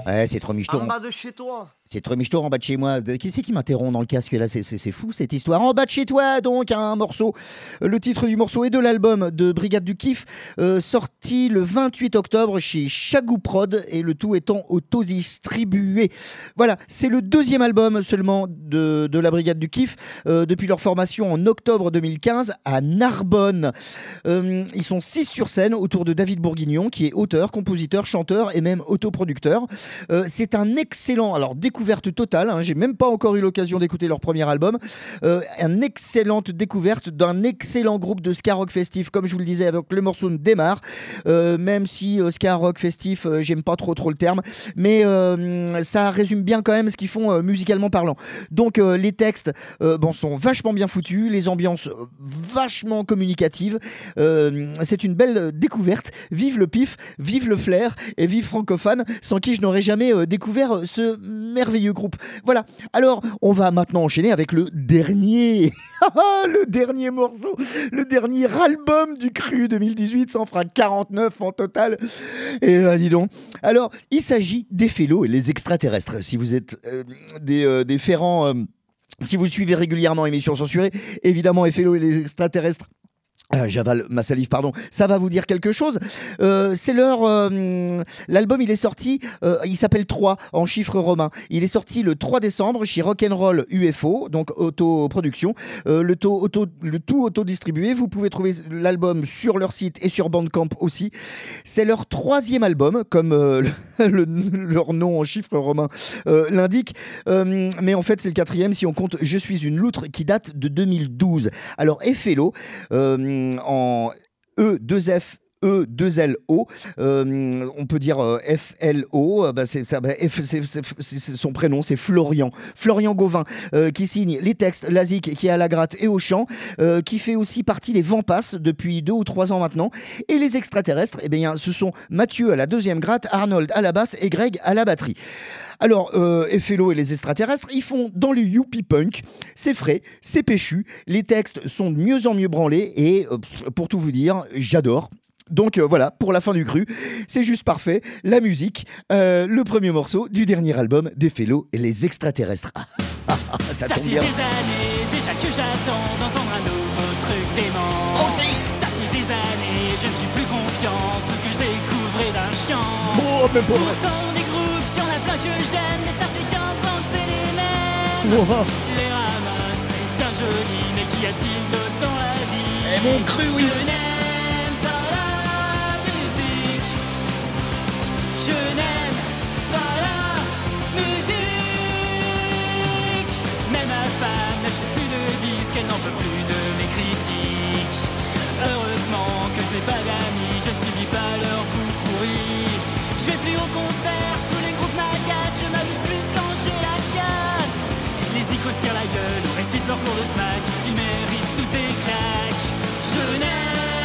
Ouais, c'est trop michto. En bas de chez toi. C'est trop michto en bas de chez moi. Qui c'est qui m'interrompt dans le casque là? C'est fou cette histoire. En bas de chez toi, donc, un morceau. Le titre du morceau est de l'album de Brigade du Kiff, sorti le 28 octobre chez Chagou Prod, et le tout étant auto-distribué. Voilà, c'est le deuxième album seulement de la Brigade du Kiff, depuis leur formation en octobre 2015 à Narbonne. Ils sont 6 sur scène autour de David Bourguignon, qui est auteur, compositeur, chanteur et même autoproducteur. C'est un excellent... Alors, découverte totale, hein, j'ai même pas encore eu l'occasion d'écouter leur premier album, une excellente découverte d'un excellent groupe de ska rock festif, comme je vous le disais avec le morceau de Démarre, même si ska rock festif, j'aime pas trop le terme, mais ça résume bien quand même ce qu'ils font musicalement parlant. Donc les textes sont vachement bien foutus, les ambiances vachement communicatives, c'est une belle découverte. Vive le pif, vive le flair et vive Francophone, sans qui je n'aurais jamais découvert ce merveilleux groupe. Voilà, alors on va maintenant enchaîner avec le dernier morceau, le dernier album du Cru 2018, ça en fera 49 en total, et dis donc. Alors il s'agit des Félos et les extraterrestres. Si vous êtes des ferrants, si vous suivez régulièrement Émission Censurée, évidemment, Félos et les extraterrestres, j'avale ma salive, pardon. Ça va vous dire quelque chose. C'est l'album, il est sorti, il s'appelle 3 en chiffres romains. Il est sorti le 3 décembre chez Rock'n'Roll UFO, donc autoproduction. Le tout auto-distribué. Vous pouvez trouver l'album sur leur site et sur Bandcamp aussi. C'est leur 3e album, comme leur nom en chiffres romains l'indique. Mais en fait, c'est le 4e si on compte Je suis une loutre, qui date de 2012. Alors, Félos, en E2F E2LO, on peut dire FLO, c'est son prénom, c'est Florian Gauvin, qui signe les textes, la zik, qui est à la gratte et au chant, qui fait aussi partie des Vampas depuis 2 ou 3 ans maintenant, et les extraterrestres, ce sont Mathieu à la 2e gratte, Arnold à la basse et Greg à la batterie. Alors, Félos et les extraterrestres, ils font dans le youpi punk, c'est frais, c'est péchu, les textes sont de mieux en mieux branlés, et pour tout vous dire, j'adore. Donc voilà, pour la fin du Cru, c'est juste parfait. La musique, le premier morceau du dernier album des Félos et les extraterrestres. Ça tombe bien. Ça fait des années déjà que j'attends d'entendre un nouveau truc dément. Ça fait des années, je ne suis plus confiant. Tout ce que je découvre est d'un chiant. Pourtant des groupes, y'en a plein que j'aime, mais ça fait 15 ans que c'est les mêmes. Les Ramones, c'est bien joli, mais qu'y a-t-il d'autre dans la vie? Mon Cru, oui. Je n'aime pas la musique. Même ma femme n'achète plus de disques, elle n'en peut plus de mes critiques. Heureusement que je n'ai pas d'amis, je ne subis pas leur goût pourri. Je vais plus au concert, tous les groupes m'agacent, je m'amuse plus quand j'ai la chiasse. Les icos tirent la gueule ou récitent leur cours de smack, ils méritent tous des claques. Je n'aime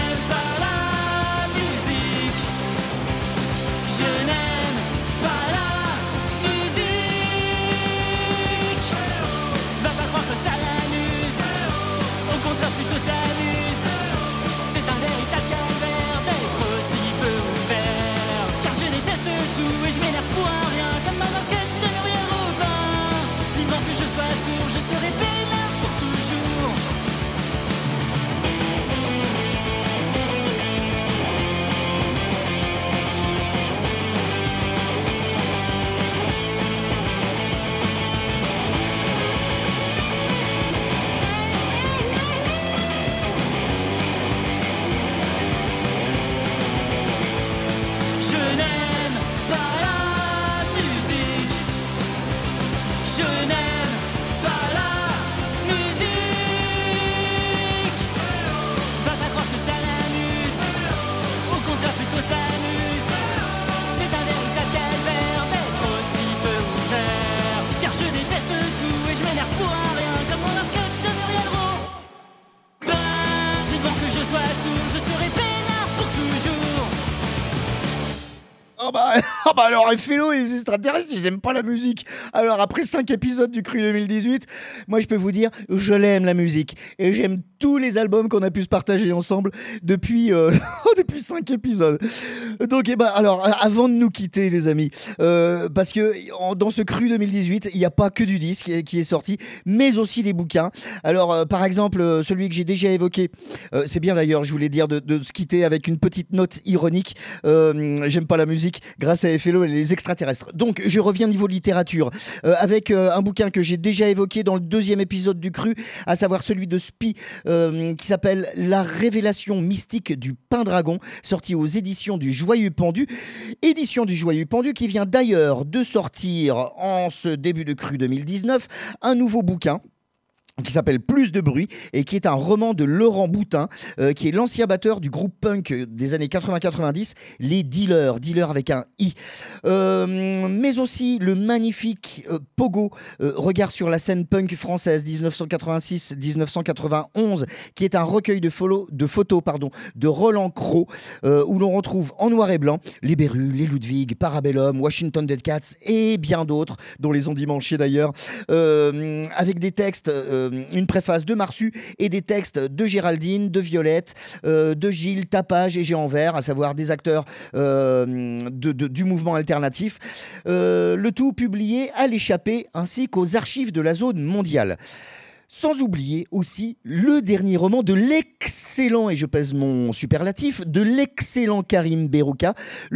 alors, Félo et les extraterrestres, ils aiment pas la musique. Alors, après 5 épisodes du Cru 2018, moi, je peux vous dire, je l'aime, la musique. Et j'aime tous les albums qu'on a pu se partager ensemble depuis 5 épisodes. Donc, alors, avant de nous quitter, les amis, parce que dans ce Cru 2018, il n'y a pas que du disque qui est sorti, mais aussi des bouquins. Alors, par exemple, celui que j'ai déjà évoqué, c'est bien d'ailleurs, je voulais dire, de se quitter avec une petite note ironique. J'aime pas la musique, grâce à FLO et les extraterrestres. Donc, je reviens niveau littérature, avec un bouquin que j'ai déjà évoqué dans le 2e épisode du Cru, à savoir celui de Spi, qui s'appelle La révélation mystique du Pendragon, sorti aux éditions du Joyeux Pendu. Édition du Joyeux Pendu qui vient d'ailleurs de sortir en ce début de Cru 2019 un nouveau bouquin qui s'appelle Plus de bruit et qui est un roman de Laurent Boutin, qui est l'ancien batteur du groupe punk des années 80-90, les Dealers avec un I. Mais aussi le magnifique Pogo, regard sur la scène punk française 1986-1991, qui est un recueil de photos de Roland Croc, où l'on retrouve en noir et blanc les Berus, les Ludwig, Parabellum, Washington Dead Cats et bien d'autres, dont les Endimanchés d'ailleurs, avec des textes, une préface de Marsu et des textes de Géraldine, de Violette, de Gilles, Tapage et Géant Vert, à savoir des acteurs du mouvement alternatif. Le tout publié à l'Échappée ainsi qu'aux archives de la zone mondiale. Sans oublier aussi le dernier roman de l'excellent, et je pèse mon superlatif, de l'excellent Karim Berouka.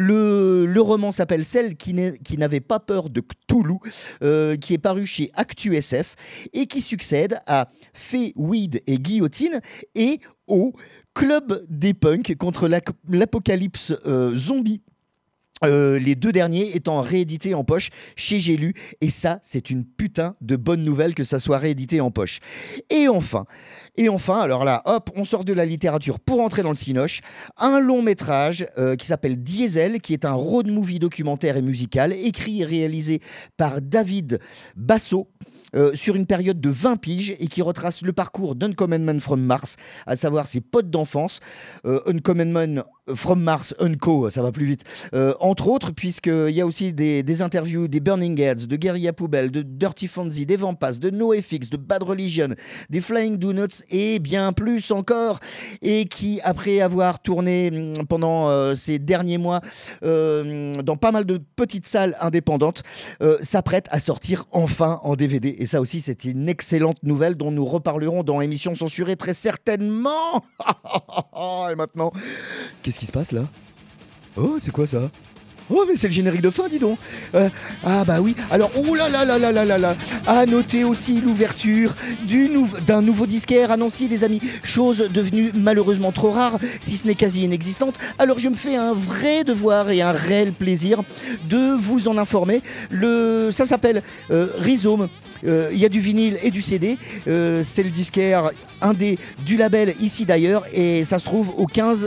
Le roman s'appelle Celle qui n'avait pas peur de Cthulhu, qui est paru chez Actu SF et qui succède à Fée, Weed et Guillotine et au Club des punks contre l'apocalypse zombie. Les 2 derniers étant réédités en poche chez J'ai lu, et ça c'est une putain de bonne nouvelle que ça soit réédité en poche. Et enfin, alors là, hop, on sort de la littérature pour entrer dans le cinoche, un long métrage qui s'appelle Diesel, qui est un road movie documentaire et musical, écrit et réalisé par David Basso, sur une période de 20 piges et qui retrace le parcours d'Uncommon Man from Mars, à savoir ses potes d'enfance, Uncommon Man from Mars, Unco, ça va plus vite, entre autres, puisqu'il y a aussi des interviews des Burning Heads, de Guerilla Poubelle, de Dirty Fonzie, des Vampas, de NoFX, de Bad Religion, des Flying Donuts et bien plus encore, et qui, après avoir tourné pendant ces derniers mois dans pas mal de petites salles indépendantes, s'apprête à sortir enfin en DVD. Et ça aussi, c'est une excellente nouvelle dont nous reparlerons dans Émission Censurée très certainement. Et maintenant, qu'est-ce qui se passe là ? Oh, c'est quoi ça ? Oh, mais c'est le générique de fin, dis donc. Ah bah oui. Alors, oh là là là là là là là. À noter aussi l'ouverture d'un nouveau disquaire à Nancy, les amis. Chose devenue malheureusement trop rare, si ce n'est quasi inexistante. Alors, je me fais un vrai devoir et un réel plaisir de vous en informer. Ça s'appelle Rhizome. Il y a du vinyle et du CD. C'est le disquaire indé du label Ici d'ailleurs, et ça se trouve au 15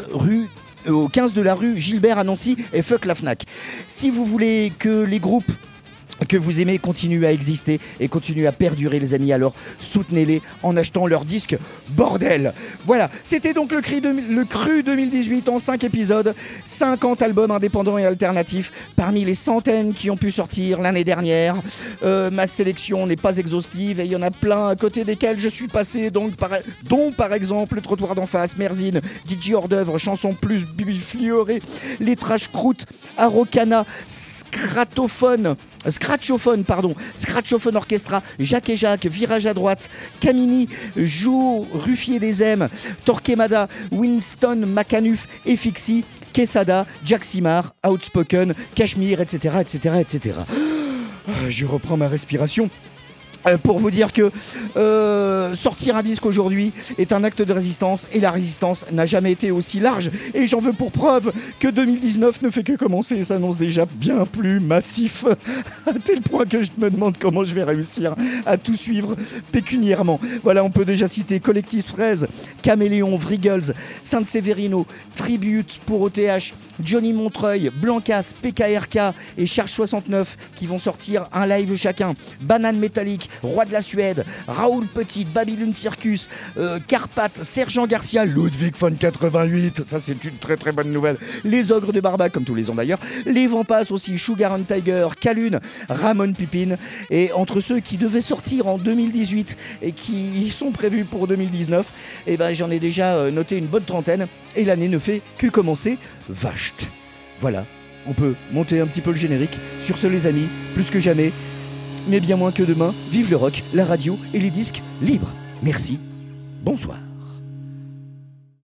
de la rue Gilbert à Nancy, et fuck la Fnac. Si vous voulez que les groupes que vous aimez continuent à exister et continuent à perdurer, les amis, alors soutenez-les en achetant leurs disques, bordel. Voilà, c'était donc le Cru 2018 en 5 épisodes, 50 albums indépendants et alternatifs parmi les centaines qui ont pu sortir l'année dernière. Ma sélection n'est pas exhaustive et il y en a plein à côté desquels je suis passé, dont par exemple Le Trottoir d'en face, Merzine, DJ Hors d'œuvre, Chanson plus Bibifioré, Les Trash Croûtes, Araucana, Scratchophone Orchestra, Jacques et Jacques, Virage à droite, Camini, Jo Ruffier des M, Torquemada, Winston Macanuf, Efixi, Quesada, Jack Simard, Outspoken, Cashmere, etc. Je reprends ma respiration. Pour vous dire que sortir un disque aujourd'hui est un acte de résistance, et la résistance n'a jamais été aussi large, et j'en veux pour preuve que 2019 ne fait que commencer et s'annonce déjà bien plus massif, à tel point que je me demande comment je vais réussir à tout suivre pécuniairement. Voilà, on peut déjà citer Collectif 13, Caméléon, Vrigels, Sainte-Sévérino, Tribute pour OTH, Johnny Montreuil, Blancas, PKRK et Charge 69 qui vont sortir un live chacun, Banane Métallique, Roi de la Suède, Raoul Petit, Babylone Circus, Carpath, Sergent Garcia, Ludwig von 88, ça c'est une très très bonne nouvelle, les Ogres de Barbac, comme tous les ans d'ailleurs, les Vampas aussi, Sugar and Tiger, Calune, Ramon Pipin, et entre ceux qui devaient sortir en 2018 et qui sont prévus pour 2019, eh ben, j'en ai déjà noté une bonne trentaine, et l'année ne fait que commencer. Vacht. Voilà, on peut monter un petit peu le générique. Sur ce les amis, plus que jamais, mais bien moins que demain, vive le rock, la radio et les disques libres. Merci, bonsoir.